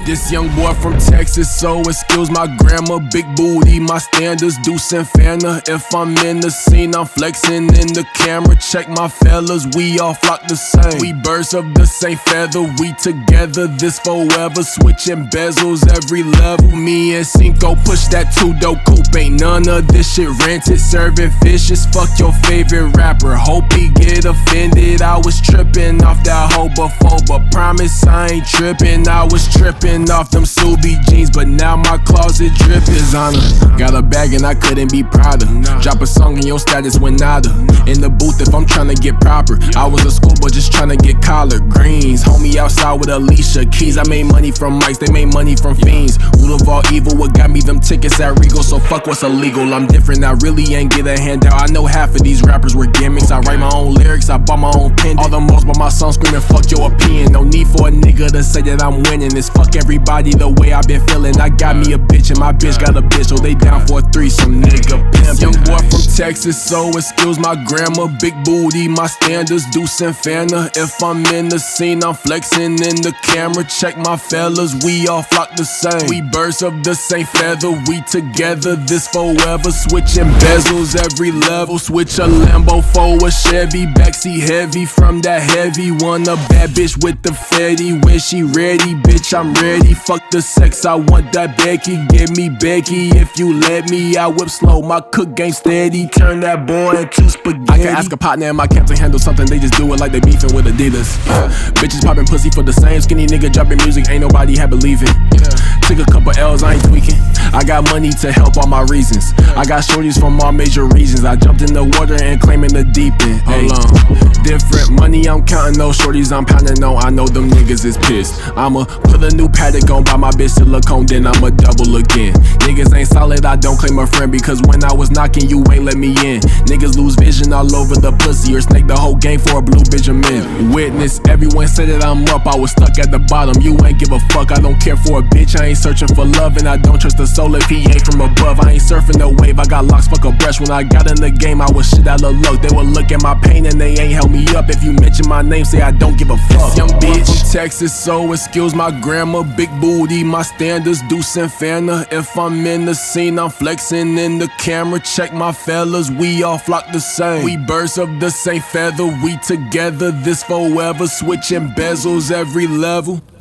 This young boy from Texas, so excuse my grammar. Big booty, my standards, Deuce and Fanta. If I'm in the scene, I'm flexing in the camera. Check my fellas, we all flock the same. We birds of the same feather, we together, this forever. Switching bezels every level. Me and Cinco push that two-door coupe. Ain't none of this shit rented. Serving fishes, fuck your favorite rapper. Hope he get offended. I was tripping off that hoe before, but promise I ain't tripping. I was tripping off them Subi jeans, but now my closet drip is on her. Got a bag and I couldn't be prouder. Drop a song and your status went nada. In the booth if I'm tryna get proper. I was a schoolboy just tryna get collard greens. Homie outside with Alicia Keys. I made money from mics, they made money from fiends. Root of all evil, what got me them tickets at Regal? So fuck what's illegal, I'm different, I really ain't get a handout. I know half of these rappers were gimmicks. I write my own lyrics, I bought my own pen. All the most but my song screaming fuck your opinion. No need for a nigga to say that I'm winning. It's fuck everybody the way I been feeling. I got me a bitch and my bitch got a bitch, so they down for a threesome, nigga pimpin'. Young boy from Texas, so excuse my grammar. Big booty, my standards, Deuce and Fanta. If I'm in the scene, I'm flexing in the camera. Check my fellas, we all flock the same. We birds of the same feather, we together, this forever. Switching bezels every level. Switch a Lambo for a Chevy. Backseat heavy from that heavy. Want a bad bitch with the fatty. When she ready, bitch, I'm ready. Fuck the sex, I want that Becky. Give me Becky, if you let me. I whip slow, my cook game steady. Turn that boy into spaghetti. I can ask a partner in my camp to handle something. They just do it like they beefing with Adidas. Bitches popping pussy for the same. Skinny nigga dropping music, ain't nobody had believing. Took a couple L's, I ain't tweaking. I got money to help all my reasons. I got shorties from all major regions. I jumped in the water and claiming the deep end. Hold on. Different money, I'm counting those shorties I'm pounding on. I know them niggas is pissed. I'ma put a new paddock on, buy my bitch silicone, then I'ma double again. Niggas ain't solid, I don't claim a friend, because when I was knocking, you ain't let me in. Niggas lose vision all over the pussy or snake the whole game for a blue Benjamin. Witness, everyone said that I'm up, I was stuck at the bottom. You ain't give a fuck, I don't care for a bitch. I ain't searching for love and I don't trust the soul if he ain't from above. I ain't surfing the wave, I got locks, fuck a brush. When I got in the game, I was shit out of luck. They would look at my pain and they ain't held me up. If you mention my name, say I don't give a fuck. Young bitch from Texas, so excuse my grammar. Big booty, my standards, Deuce and Fanta. If I'm in the scene, I'm flexing in the camera. Check my fellas, we all flock the same. We birds of the same feather, we together, this forever. Switching bezels every level.